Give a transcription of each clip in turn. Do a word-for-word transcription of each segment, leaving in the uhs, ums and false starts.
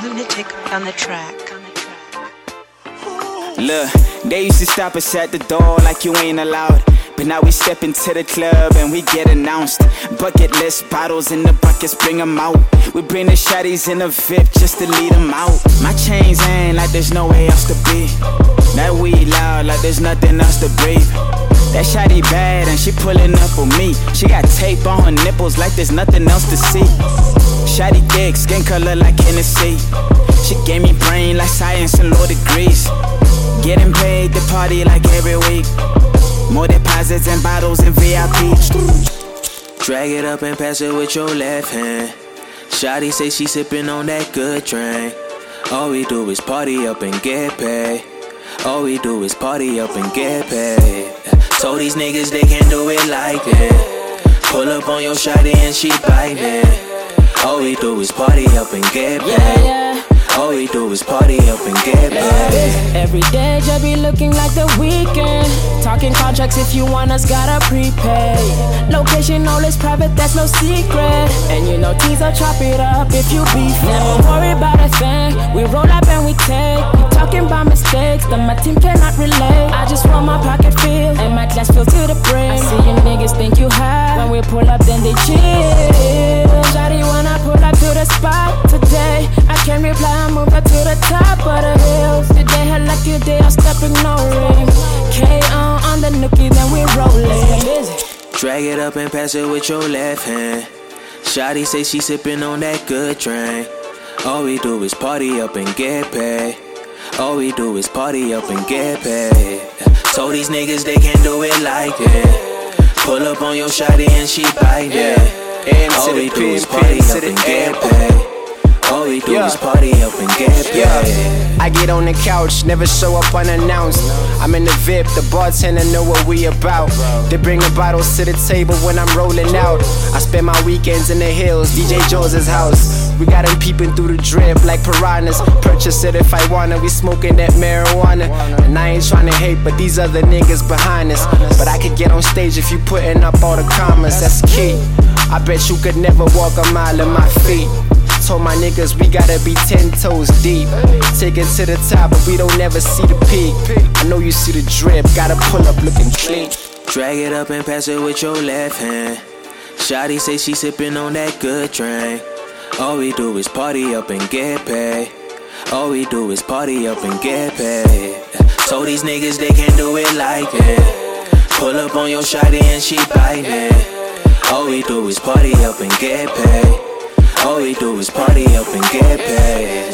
Lunatic on the track. Look, they used to stop us at the door like you ain't allowed. But now we step into the club and we get announced. Bucket list bottles in the buckets, bring them out. We bring the shotties in the V I P just to lead them out. My chains ain't like there's nowhere else to be. That weed loud like there's nothing else to breathe. That shotty bad and she pulling up on me. She got tape on her nipples like there's nothing else to see. Shotty thick, skin color like Hennessy. She gave me brain like science and law degrees. Getting paid to party like every week. More deposits and bottles and V I P. Drag it up and pass it with your left hand. Shawty say she sippin' on that good drink. All we do is party up and get paid. All we do is party up and get paid. Told these niggas they can't do it like that. Pull up on your shawty and she bite it. All we do is party up and get paid. Yeah, yeah. All we do is party up and get paid. Every day just be looking like the weekend. Talking contracts if you want us, gotta prepay. Location all is private, that's no secret. And you know teaser, chop it up if you beef. Never worry about a thing, we roll up and we take. You talking about mistakes that my team cannot relate. I just want my pocket filled and my glass filled to the brim. I see you niggas think you high, when we pull up then they chill. Shawty wanna pull up to the spot today. I can't reply, I move her to the top of the hills. Today her lucky day, I'm stepping no ring. K on on the nookie, then we rollin'. Drag it up and pass it with your left hand. Shawty say she sippin' on that good drink. All we do is party up and get paid. All we do is party up and get paid. Told these niggas they can't do it like that. Pull up on your shawty and she bite it. All we do is party up and get paid. All we do yeah. is party up and get paid. Yeah. I get on the couch, never show up unannounced. I'm in the V I P, the bartender know what we about. They bring the bottles to the table when I'm rolling out. I spend my weekends in the hills, D J Jones' house. We got him peeping through the drip like piranhas. Purchase it if I wanna, we smoking that marijuana. And I ain't tryna hate, but these other niggas behind us. But I could get on stage if you putting up all the commas, that's key. I bet you could never walk a mile in my feet. Told my niggas we gotta be ten toes deep. Take it to the top, but we don't never see the peak. I know you see the drip, gotta pull up looking clean. Drag it up and pass it with your left hand. Shawty say she sippin' on that good drink. All we do is party up and get paid. All we do is party up and get paid. Told these niggas they can't do it like that. Pull up on your shawty and she bite it. All we do is party up and get paid. All we do is party up and get paid.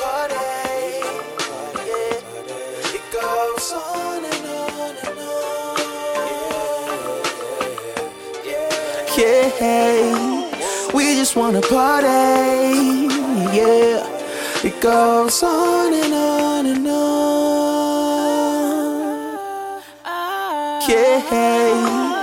It goes on and on and on. Yeah, we just wanna party. Yeah, it goes on and on and on. Yeah.